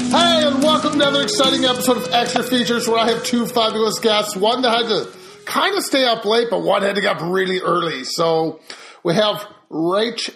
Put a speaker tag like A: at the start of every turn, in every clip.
A: Hey, and welcome to another exciting episode of Extra Features, where I have two fabulous guests. One that had to kind of stay up late, but one had to get up really early. So we have Rachel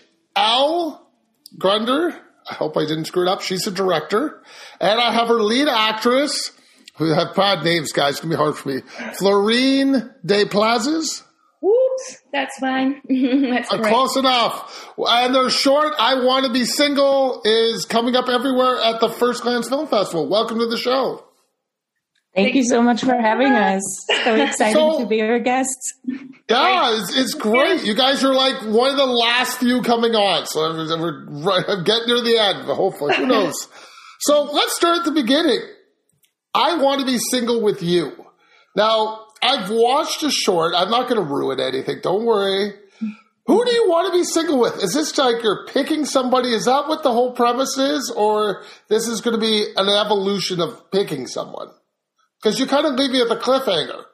A: Grunder. I hope I didn't screw it up. She's a director. And I have her lead actress, who have bad names, guys. It's going to be hard for me. Florine de Plazas.
B: Whoops, that's fine. That's correct.
A: Close enough. And their short, I Want to Be Single, is coming up everywhere at the First Glance Film Festival. Welcome to the show.
C: Thank you so much for having us. So excited to be your guests.
A: Yeah, it's great. You guys are like one of the last few coming on. So we're getting near the end, but hopefully, who knows? So let's start at the beginning. I Want to Be Single with You. Now, I've watched a short. I'm not going to ruin anything. Don't worry. Who do you want to be single with? Is this like you're picking somebody? Is that what the whole premise is? Or this is going to be an evolution of picking someone? Because you kind of leave me at the cliffhanger.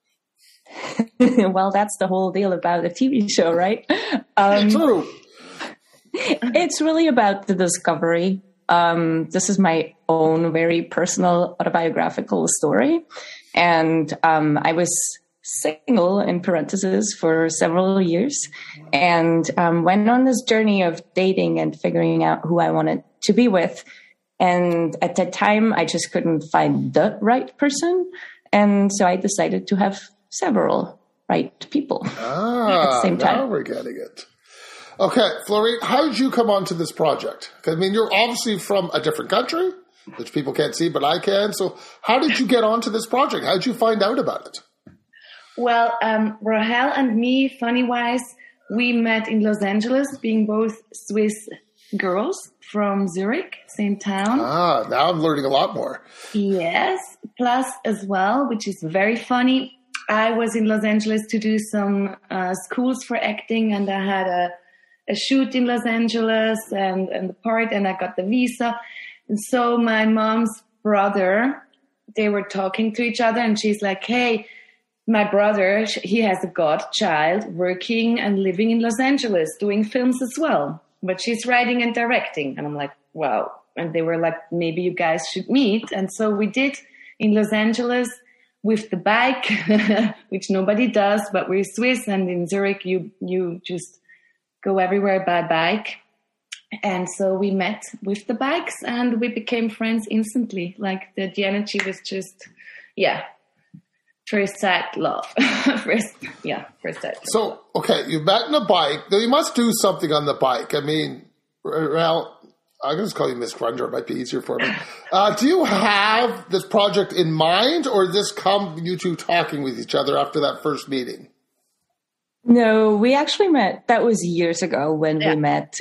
C: Well, that's the whole deal about a TV show, right?
A: True.
C: It's really about the discovery. This is my own very personal autobiographical story. And I was single, in parentheses, for several years, and went on this journey of dating and figuring out who I wanted to be with. And at that time, I just couldn't find the right person. And so I decided to have several right people at the same time.
A: Now we're getting it. Okay, Florine, how did you come onto this project? I mean, you're obviously from a different country, which people can't see, but I can. So how did you get onto this project? How did you find out about it?
B: Well, Rahel and me, funny-wise, we met in Los Angeles, being both Swiss girls from Zurich, same town.
A: Now I'm learning a lot more.
B: Yes, plus as well, which is very funny, I was in Los Angeles to do some schools for acting, and I had a shoot in Los Angeles and the part, and I got the visa. And so my mom's brother, they were talking to each other, and she's like, hey, my brother, he has a godchild working and living in Los Angeles, doing films as well. But she's writing and directing. And I'm like, wow. And they were like, maybe you guys should meet. And so we did in Los Angeles with the bike, which nobody does, but we're Swiss. And in Zurich, you just go everywhere by bike. And so we met with the bikes and we became friends instantly. Like the energy was just, first sight love. first sight.
A: So, okay, you met on a bike. Now, you must do something on the bike. I mean, well, I'm going to call you Miss Grunder. It might be easier for me. Do you have this project in mind, or did this come you two talking with each other after that first meeting?
C: No, we actually met. That was years ago when we met.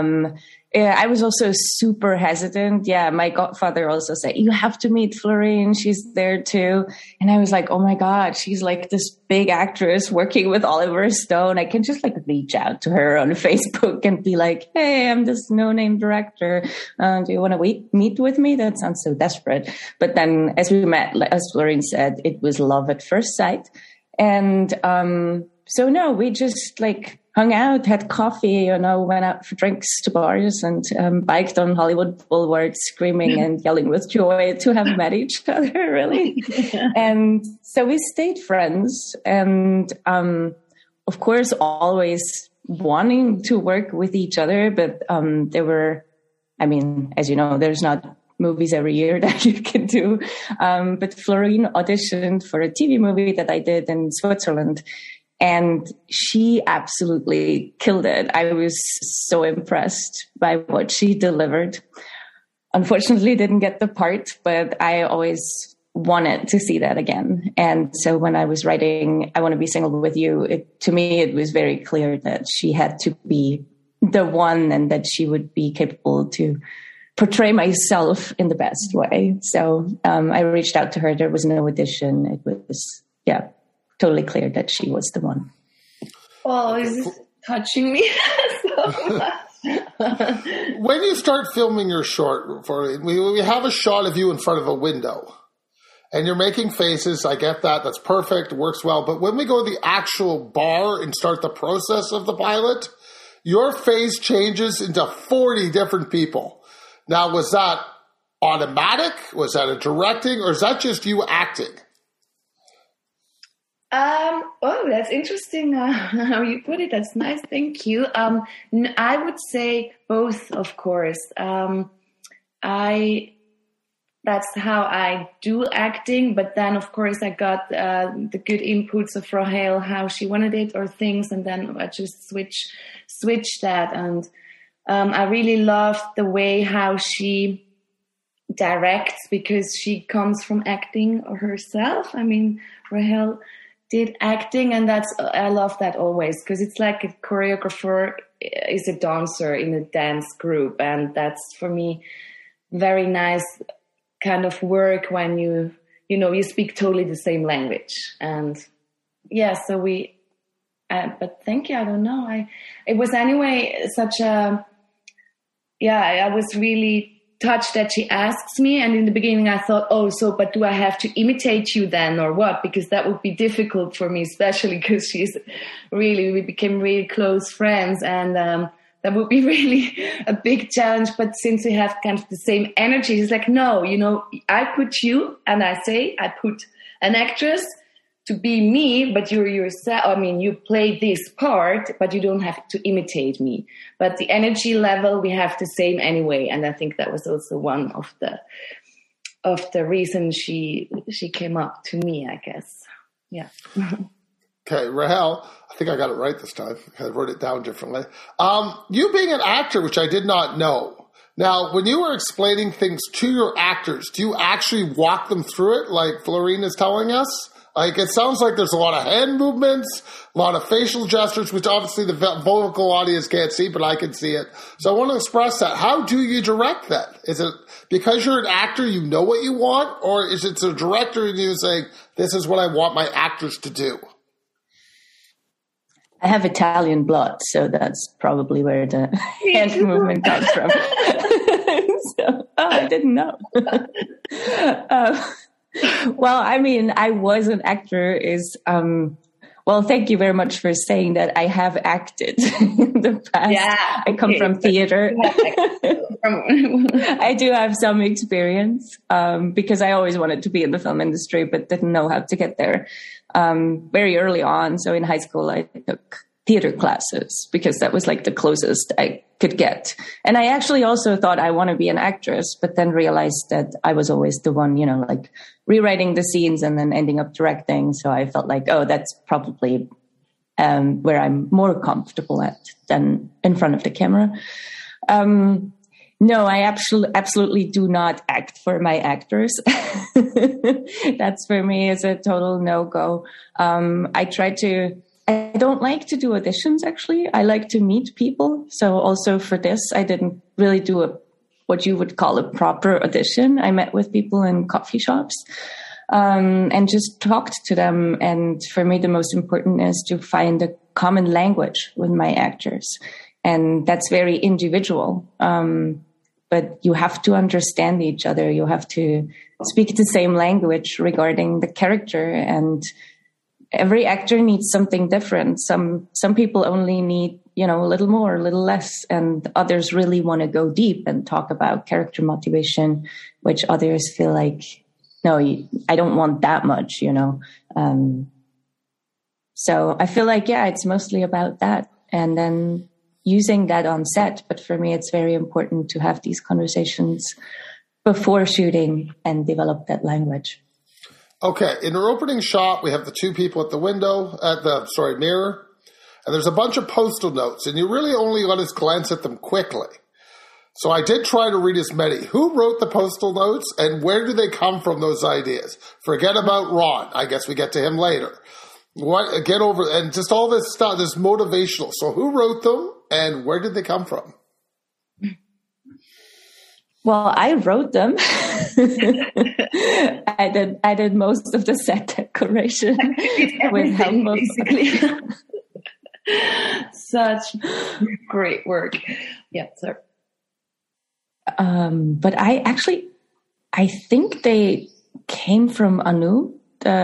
C: I was also super hesitant. Yeah, my godfather also said, you have to meet Florine. She's there too. And I was like, oh my God, she's like this big actress working with Oliver Stone. I can just like reach out to her on Facebook and be like, hey, I'm this no-name director. Do you want to meet with me? That sounds so desperate. But then as we met, as Florine said, it was love at first sight. And so no, we just like hung out, had coffee, went out for drinks to bars and biked on Hollywood Boulevard screaming and yelling with joy to have met each other, really. And so we stayed friends and, of course, always wanting to work with each other. But there were, I mean, as you know, there's not movies every year that you can do. But Florine auditioned for a TV movie that I did in Switzerland. And she absolutely killed it. I was so impressed by what she delivered. Unfortunately, didn't get the part, but I always wanted to see that again. And so when I was writing I Want to Be Single with You, to me, it was very clear that she had to be the one and that she would be capable to portray myself in the best way. So I reached out to her. There was no audition. It was, totally clear that she was the one.
B: Oh, this is touching me so much.
A: When you start filming your short, we have a shot of you in front of a window, and you're making faces. I get that. That's perfect. It works well. But when we go to the actual bar and start the process of the pilot, your face changes into 40 different people. Now, was that automatic? Was that a directing? Or is that just you acting?
B: Oh, that's interesting how you put it. That's nice. Thank you. I would say both, of course. That's how I do acting. But then, of course, I got the good inputs of Rahel, how she wanted it or things. And then I just switch that. And I really loved the way how she directs, because she comes from acting herself. I mean, Rahel did acting, and I love that always, because it's like a choreographer is a dancer in a dance group, and that's for me very nice kind of work when you speak totally the same language. And yeah, so but thank you. I don't know. It was anyway such a, I was really touched that she asks me. And in the beginning I thought, but do I have to imitate you then or what? Because that would be difficult for me, especially because we became really close friends, and that would be really a big challenge. But since we have kind of the same energy, it's like, no, I put you, and I put an actress to be me, but you're yourself. I mean, you play this part, but you don't have to imitate me. But the energy level, we have the same anyway. And I think that was also one of the reasons she came up to me, I guess. Yeah.
A: Okay, Rahel, I think I got it right this time. I wrote it down differently. You being an actor, which I did not know. Now, when you were explaining things to your actors, do you actually walk them through it like Florine is telling us? Like, it sounds like there's a lot of hand movements, a lot of facial gestures, which obviously the vocal audience can't see, but I can see it. So I want to express that. How do you direct that? Is it because you're an actor, you know what you want? Or is it a director and you saying, this is what I want my actors to do?
C: I have Italian blood, so that's probably where the hand movement comes from. I didn't know. Well, I mean, I was an actor thank you very much for saying that. I have acted in the past. Yeah, I come from theater. I do have some experience because I always wanted to be in the film industry, but didn't know how to get there very early on. So in high school, I took theater classes because that was like the closest I could get. And I actually also thought I want to be an actress, but then realized that I was always the one, like rewriting the scenes and then ending up directing. So I felt like, that's probably where I'm more comfortable at than in front of the camera. No, I absolutely do not act for my actors. That's for me is a total no-go. I don't like to do auditions, actually. I like to meet people. So also for this, I didn't really do what you would call a proper audition. I met with people in coffee shops and just talked to them. And for me, the most important is to find a common language with my actors. And that's very individual. But you have to understand each other. You have to speak the same language regarding the character, and every actor needs something different. Some people only need, a little more, a little less, and others really want to go deep and talk about character motivation, which others feel like, no, I don't want that much, So I feel like, it's mostly about that. And then using that on set. But for me, it's very important to have these conversations before shooting and develop that language.
A: Okay, in our opening shot, we have the two people at the window, mirror, and there's a bunch of postal notes, and you really only let us glance at them quickly. So I did try to read as many. Who wrote the postal notes, and where do they come from, those ideas? Forget about Ron. I guess we get to him later. Get over, and just all this stuff, this motivational. So who wrote them, and where did they come from?
C: Well, I wrote them. I did most of the set decoration with help of
B: basically. Such great work. Yeah, sir.
C: But I think they came from Anu,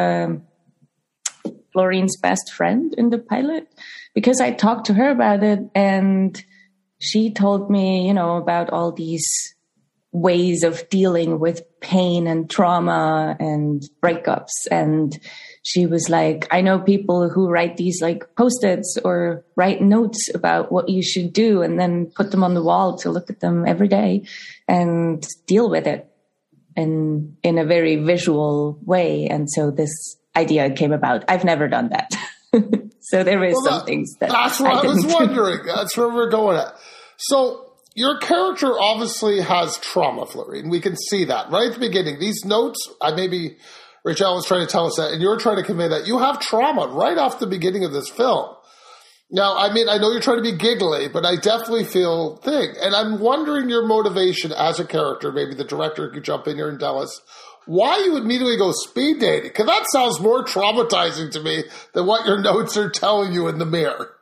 C: Florine's best friend in the pilot, because I talked to her about it, and she told me, about all these ways of dealing with pain and trauma and breakups. And she was like, I know people who write these like Post-its or write notes about what you should do and then put them on the wall to look at them every day and deal with it in a very visual way. And so this idea came about. I've never done that. So there is some things
A: that's what I was wondering. That's where we're going at. So your character obviously has trauma, Florine. We can see that right at the beginning. These notes, maybe Rachel was trying to tell us that, and you're trying to convey that you have trauma right off the beginning of this film. Now, I mean, I know you're trying to be giggly, but I definitely feel thing. And I'm wondering your motivation as a character. Maybe the director could jump in here and tell us why you would immediately go speed dating, because that sounds more traumatizing to me than what your notes are telling you in the mirror.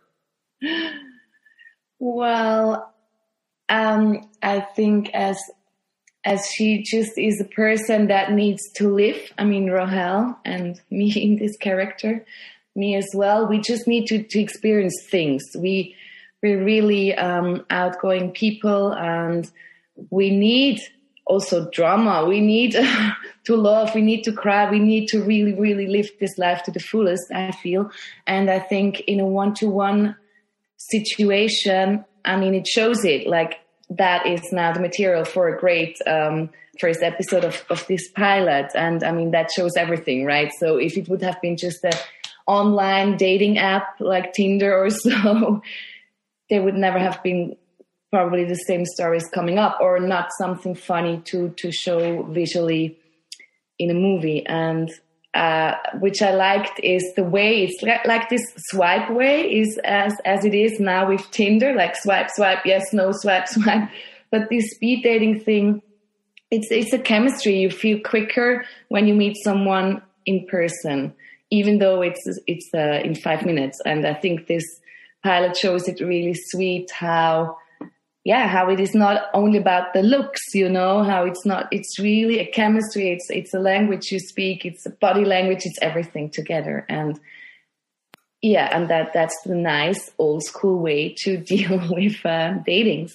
B: Well, I think as she just is a person that needs to live. I mean, Rahel and me in this character, me as well. We just need to experience things. We're really outgoing people, and we need also drama. We need to love. We need to cry. We need to really, really live this life to the fullest, I feel. And I think in a one-to-one situation, I mean, it shows it. Like, that is now the material for a great first episode of this pilot. And I mean, that shows everything, right? So if it would have been just an online dating app like Tinder or so, there would never have been probably the same stories coming up, or not something funny to show visually in a movie. And which I liked is the way it's like this swipe way is as it is now with Tinder, like swipe, swipe, yes, no, swipe, swipe. But this speed dating thing, it's a chemistry. You feel quicker when you meet someone in person, even though it's in 5 minutes. And I think this pilot shows it really sweet how it is not only about the looks, how it's really a chemistry. It's a language you speak. It's a body language. It's everything together. And that's the nice old school way to deal with datings.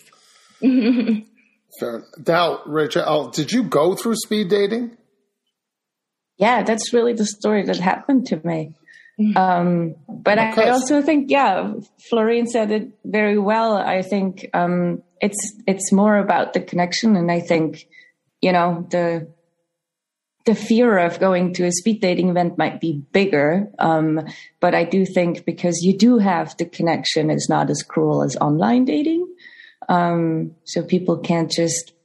A: Fair. Now, Rachel, did you go through speed dating?
C: Yeah, that's really the story that happened to me. But okay. I also think, Florine said it very well. I think it's more about the connection, and I think the fear of going to a speed dating event might be bigger. But I do think because you do have the connection, it's not as cruel as online dating. So people can't just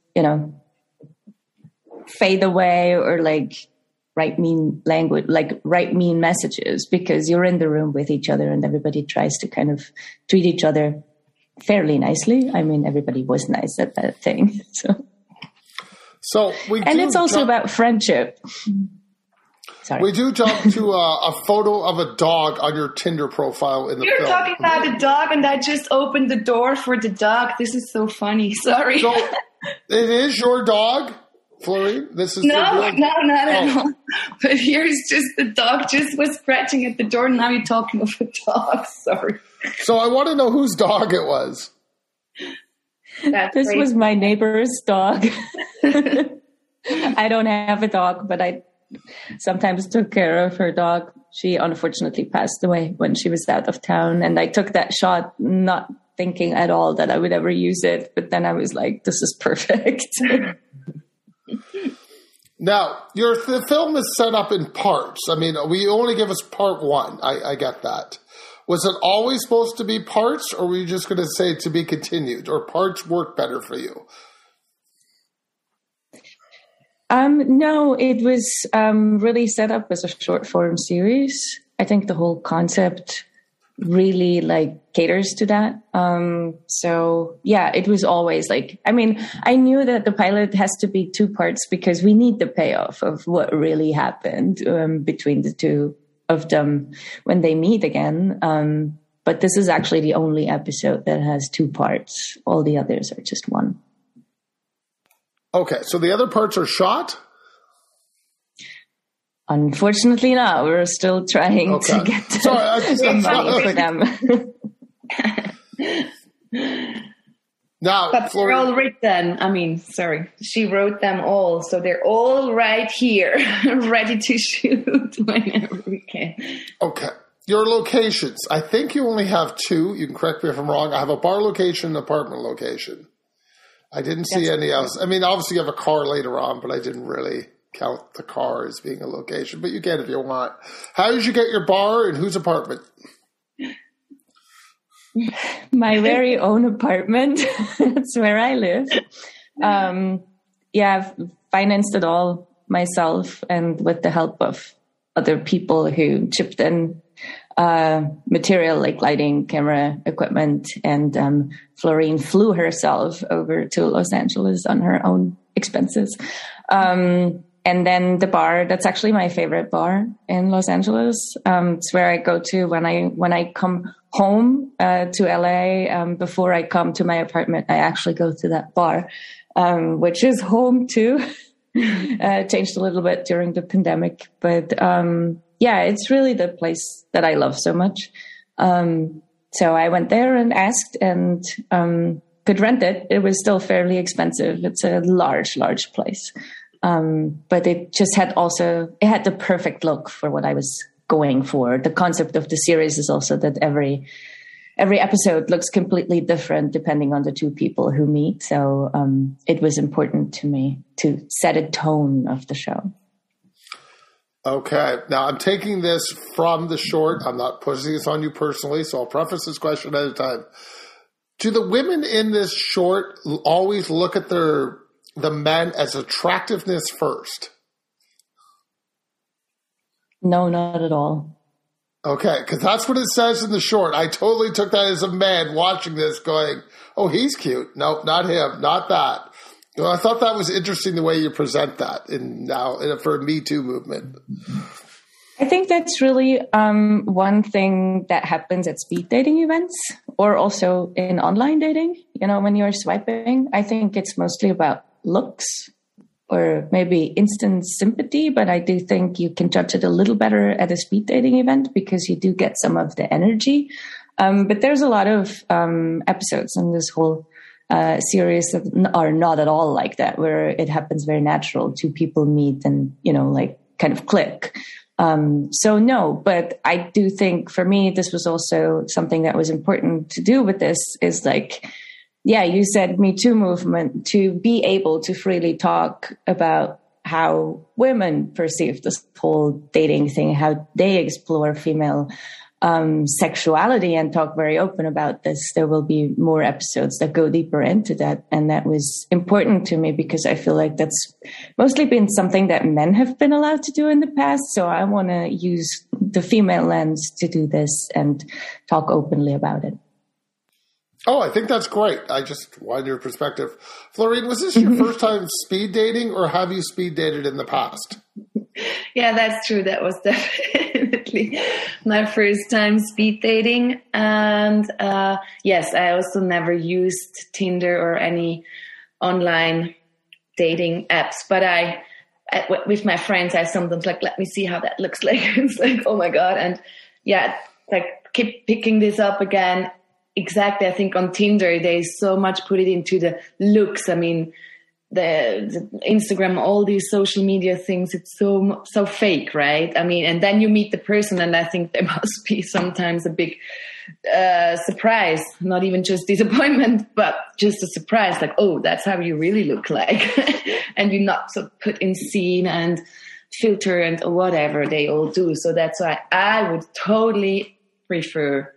C: fade away or write mean language, write mean messages, because you're in the room with each other and everybody tries to kind of treat each other fairly nicely. I mean, everybody was nice at that thing. So it's also about friendship. Sorry.
A: We do jump to a photo of a dog on your Tinder profile in the film.
B: You're talking about a dog, and I just opened the door for the dog. This is so funny. Sorry.
A: So it is your dog? Florine, this is
B: not at all. But here's just the dog just was scratching at the door, and now you're talking of a dog. Sorry.
A: So I want to know whose dog it was.
C: This was my neighbor's dog. I don't have a dog, but I sometimes took care of her dog. She unfortunately passed away when she was out of town, and I took that shot not thinking at all that I would ever use it. But then I was like, this is perfect.
A: Now, the film is set up in parts. I mean, we only give us part one. I get that. Was it always supposed to be parts, or were you just going to say to be continued, or parts work better for you?
C: No, it was really set up as a short form series. I think the whole concept really caters to that. So yeah, it was always I knew that the pilot has to be 2 parts because we need the payoff of what really happened between the two of them when they meet again. But this is actually the only episode that has 2 parts. All the others are just 1.
A: Okay. So the other parts are shot?
C: Unfortunately not. We're still trying to get some money for them.
A: Now,
B: but they're all written. I mean, sorry, she wrote them all, so they're all right here, ready to shoot whenever we can.
A: Okay. Your locations. I think you only have two. You can correct me if I'm wrong. I have a bar location and an apartment location. I didn't see any else. I mean, obviously you have a car later on, but I didn't really count the car as being a location. But you can if you want. How did you get your bar and whose apartment?
C: My very own apartment. That's where I live. I've financed it all myself and with the help of other people who chipped in material like lighting, camera, equipment, and Florine flew herself over to Los Angeles on her own expenses. And then the bar, that's actually my favorite bar in Los Angeles. It's where I go to when I come home to LA. Before I come to my apartment, I actually go to that bar, which is home too. Changed a little bit during the pandemic, but it's really the place that I love so much. So I went there and asked and could rent it. It was still fairly expensive. It's a large place. But it just had the perfect look for what I was going for. The concept of the series is also that every episode looks completely different depending on the two people who meet. So it was important to me to set a tone of the show.
A: Okay. Now, I'm taking this from the short. I'm not pushing this on you personally, so I'll preface this question at a time. Do the women in this short always look at the men as attractiveness first?
C: No, not at all.
A: Okay, because that's what it says in the short. I totally took that as a man watching this going, oh, he's cute. No, not him, not that. I thought that was interesting the way you present that for a Me Too movement.
C: I think that's really one thing that happens at speed dating events or also in online dating. You know, when you're swiping, I think it's mostly about looks or maybe instant sympathy, but I do think you can judge it a little better at a speed dating event because you do get some of the energy. But there's a lot of episodes in this whole series that are not at all like that, where it happens very natural. Two people meet and, kind of click. So no, but I do think for me, this was also something that was important to do with this is you said Me Too movement, to be able to freely talk about how women perceive this whole dating thing, how they explore female sexuality and talk very open about this. There will be more episodes that go deeper into that. And that was important to me because I feel like that's mostly been something that men have been allowed to do in the past. So I want to use the female lens to do this and talk openly about it.
A: Oh, I think that's great. I just wanted your perspective. Florine, was this your first time speed dating or have you speed dated in the past?
B: Yeah, that's true. That was definitely my first time speed dating. And yes, I also never used Tinder or any online dating apps. But with my friends, I sometimes let me see how that looks like. It's like, oh my God. And yeah, keep picking this up again. Exactly. I think on Tinder, they so much put it into the looks. I mean, the Instagram, all these social media things, it's so fake, right? I mean, and then you meet the person and I think there must be sometimes a big surprise, not even just disappointment, but just a surprise. Like, oh, that's how you really look like. And you're not so put in scene and filter and whatever they all do. So that's why I would totally prefer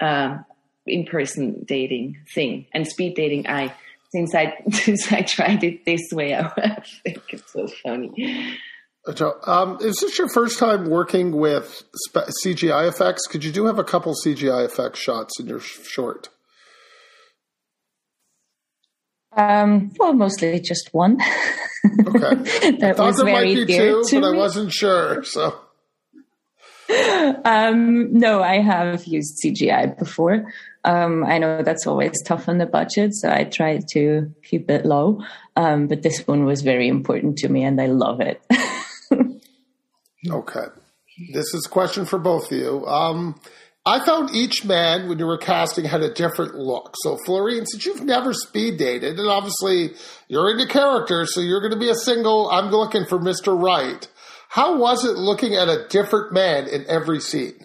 B: in-person dating thing. And speed dating, since I tried it this way, I think it's so funny.
A: Is this your first time working with CGI effects? Because you do have a couple CGI effects shots in your short.
C: Well, mostly just one.
A: Okay.
C: That
A: I thought
C: was
A: there
C: very
A: might be
C: dear
A: two,
C: to
A: but
C: me.
A: I wasn't sure. So.
C: No, I have used CGI before. I know that's always tough on the budget, so I try to keep it low. But this one was very important to me, and I love it.
A: Okay. This is a question for both of you. I found each man, when you were casting, had a different look. So, Florine, since you've never speed dated, and obviously you're into character, so you're going to be a single, I'm looking for Mr. Right. How was it looking at a different man in every scene?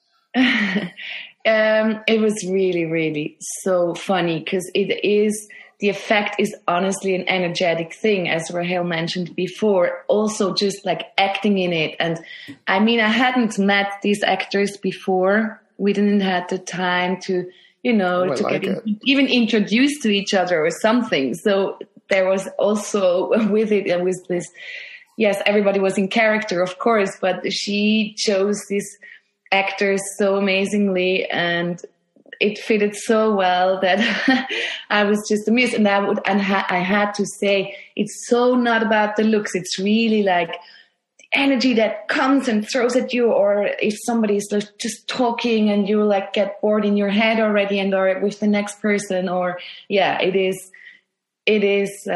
B: It was really, really so funny because the effect is honestly an energetic thing, as Rahel mentioned before, also just like acting in it. And I mean, I hadn't met these actors before. We didn't have the time to, even introduced to each other or something. So there was also with this, yes, everybody was in character, of course, but she chose these actors so amazingly, and it fitted so well that I was just amused. And I had to say, it's so not about the looks. It's really like energy that comes and throws at you, or if somebody is just talking and you like get bored in your head already and or with the next person, or it is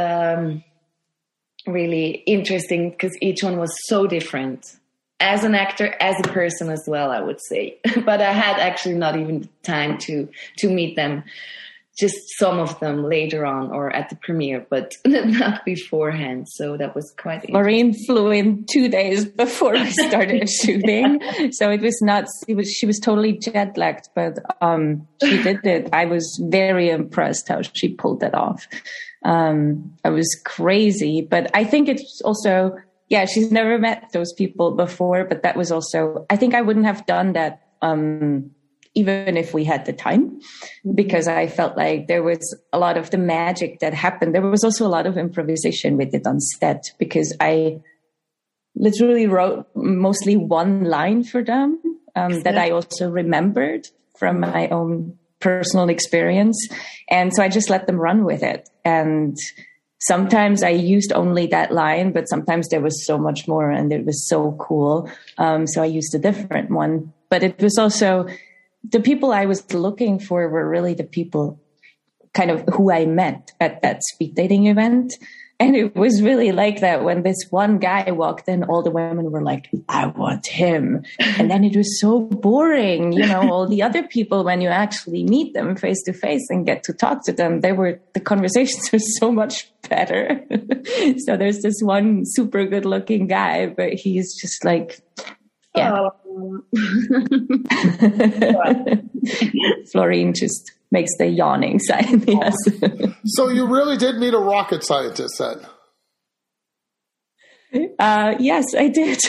B: really interesting because each one was so different as an actor, as a person as well, I would say. But I had actually not even time to meet them, just some of them later on or at the premiere, but not beforehand. So that was quite interesting.
C: Florine flew in 2 days before we started shooting. So it was not, she was totally jet lagged, but she did it. I was very impressed how she pulled that off. It was crazy, but I think it's also, she's never met those people before, but that was also, I think I wouldn't have done that, even if we had the time, because I felt like there was a lot of the magic that happened. There was also a lot of improvisation with it on set, because I literally wrote mostly one line for them, that I also remembered from my own personal experience. And so I just let them run with it. And sometimes I used only that line, but sometimes there was so much more and it was so cool. So I used a different one, but it was also, the people I was looking for were really the people kind of who I met at that speed dating event. And it was really like that when this one guy walked in, all the women were like, I want him. And then it was so boring, all the other people, when you actually meet them face to face and get to talk to them, the conversations were so much better. So there's this one super good looking guy, but he's just like, Florine just makes the yawning sign. Yes.
A: So you really did meet a rocket scientist then?
C: Yes, I did.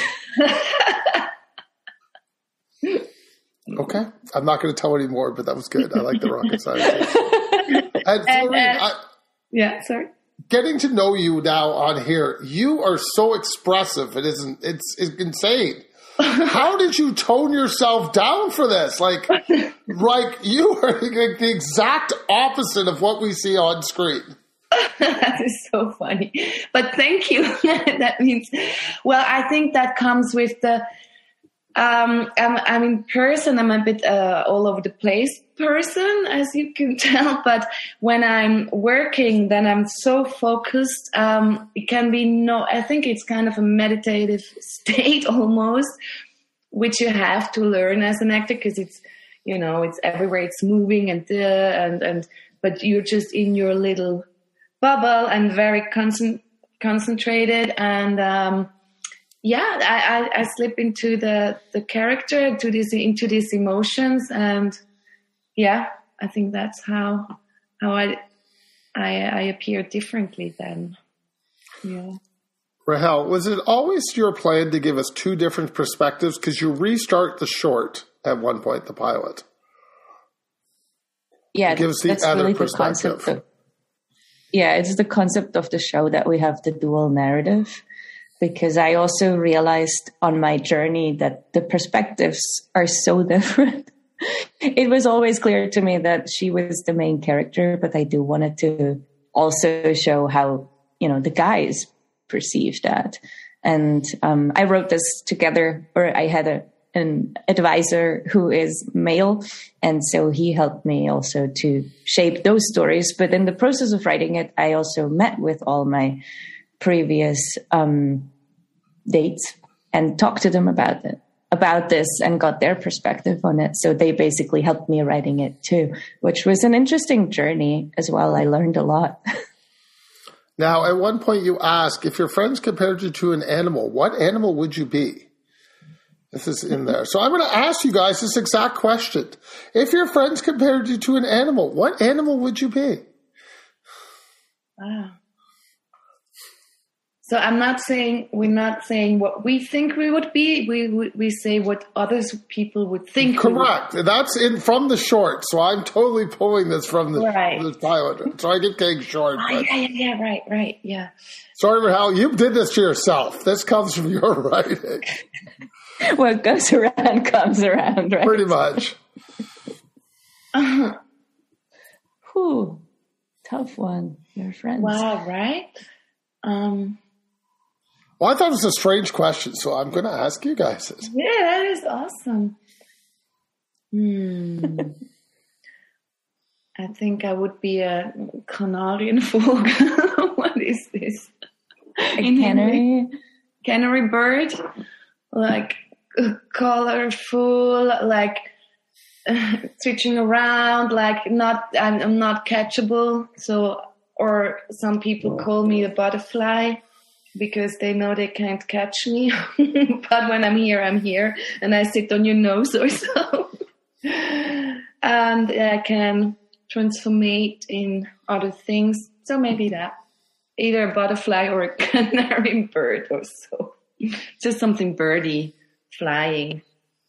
A: Okay. I'm not going to tell anymore, but that was good. I like the rocket scientist. And Florine,
B: sorry.
A: Getting to know you now on here, you are so expressive. It's insane. How did you tone yourself down for this? Like you are like the exact opposite of what we see on screen.
B: That is so funny. But thank you. That means, well, I think that comes with the, I'm in person, I'm a bit all over the place person, as you can tell. But when I'm working, then I'm so focused. It can be I think it's kind of a meditative state almost, which you have to learn as an actor, because it's, it's everywhere, it's moving and but you're just in your little bubble and very concentrated. And I slip into the character, into these emotions, and I think that's how I appear differently then. Yeah.
A: Rahel, was it always your plan to give us two different perspectives? Because you restart the short at one point, the pilot.
C: Yeah,
A: it gives the other really perspective.
C: It's the concept of the show that we have the dual narrative. Because I also realized on my journey that the perspectives are so different. It was always clear to me that she was the main character, but I do wanted to also show how, the guys perceive that. And I wrote this together, or I had an advisor who is male. And so he helped me also to shape those stories. But in the process of writing it, I also met with all my previous dates and talked to them about it. about this and got their perspective on it. So they basically helped me writing it too, which was an interesting journey as well. I learned a lot.
A: Now, at one point you asked, if your friends compared you to an animal, what animal would you be? This is in there. So I'm going to ask you guys this exact question. If your friends compared you to an animal, what animal would you be?
B: Wow. So we're not saying what we think we would be. We say what others people would think.
A: Correct. That's from the short. So I'm totally pulling this from the pilot. So I get getting short.
B: Yeah. Right. Yeah.
A: Sorry, Rahel, you did this to yourself. This comes from your writing.
C: What goes around comes around, right?
A: Pretty much.
C: Whew. Tough one. Your friends.
B: Wow, right?
A: Well, I thought it was a strange question, so I'm going to ask you guys this.
B: Yeah, that is awesome. I think I would be a Canarian Vogel. What is this?
C: A canary?
B: Canary bird. Like colorful, like switching around, like I'm not catchable. So, or some people call me a butterfly because they know they can't catch me. But when I'm here, and I sit on your nose or so. And I can transformate in other things. So maybe that. Either a butterfly or a canary bird or so. Just something birdie, flying.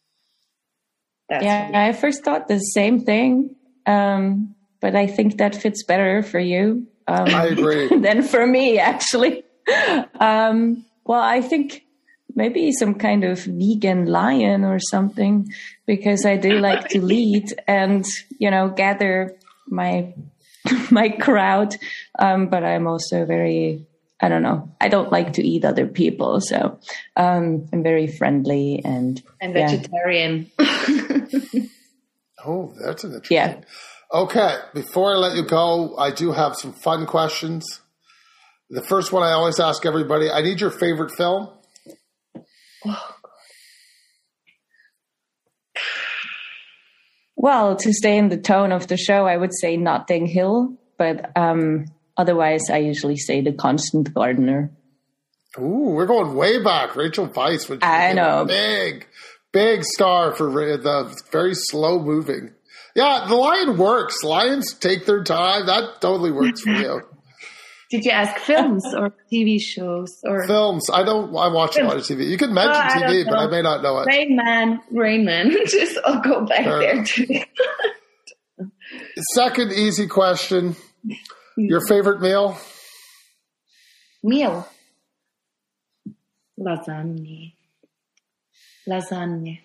C: I first thought the same thing. But I think that fits better for you.
A: I agree.
C: Than for me, actually. Well, I think maybe some kind of vegan lion or something, because I do like to lead and, gather my crowd. But I'm also very, I don't know, I don't like to eat other people. So I'm very friendly and
B: vegetarian.
A: Oh, that's an interesting.
C: Yeah.
A: Okay, before I let you go, I do have some fun questions. The first one I always ask everybody, I need your favorite film.
C: Well, to stay in the tone of the show, I would say Notting Hill, but otherwise I usually say The Constant Gardener.
A: Ooh, we're going way back. Rachel Weisz, which
C: I know.
A: Big star for the very slow moving. Yeah, The Lion works. Lions take their time. That totally works for you.
B: Did you ask films or TV shows or
A: films? I watch a lot of TV. You can mention TV, but I may not know it.
B: Rain Man. Just I'll go back there to it.
A: Second easy question. Your favorite meal?
B: Meal. Lasagne.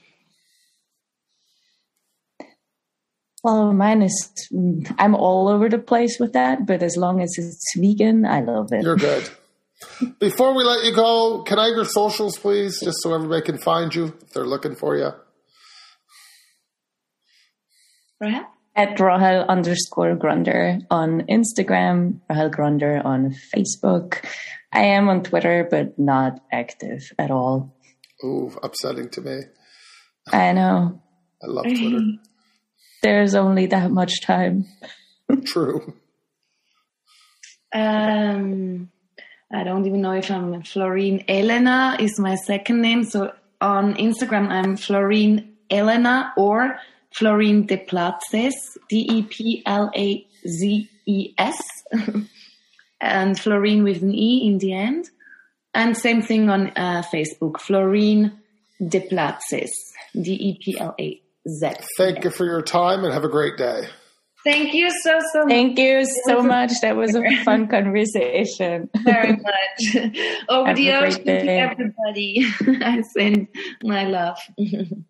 C: Well, mine is, I'm all over the place with that, but as long as it's vegan, I love it.
A: You're good. Before we let you go, can I have your socials, please, just so everybody can find you if they're looking for you?
B: Rahel?
C: At Rahel_Grunder on Instagram, Rahel Grunder on Facebook. I am on Twitter, but not active at all.
A: Ooh, upsetting to me.
C: I know.
A: I love Twitter.
C: There's only that much time.
A: True.
B: I don't even know if I'm Florine Elena is my second name. So on Instagram, I'm Florine Elena or Florine Deplatzes, Deplazes. And Florine with an E in the end. And same thing on Facebook, Florine Deplatzes, Deplazes.
A: Thank you for your time and have a great day.
B: Thank you so much.
C: Thank you so much. That was a fun conversation.
B: Very much. Over the ocean to everybody. I send my love.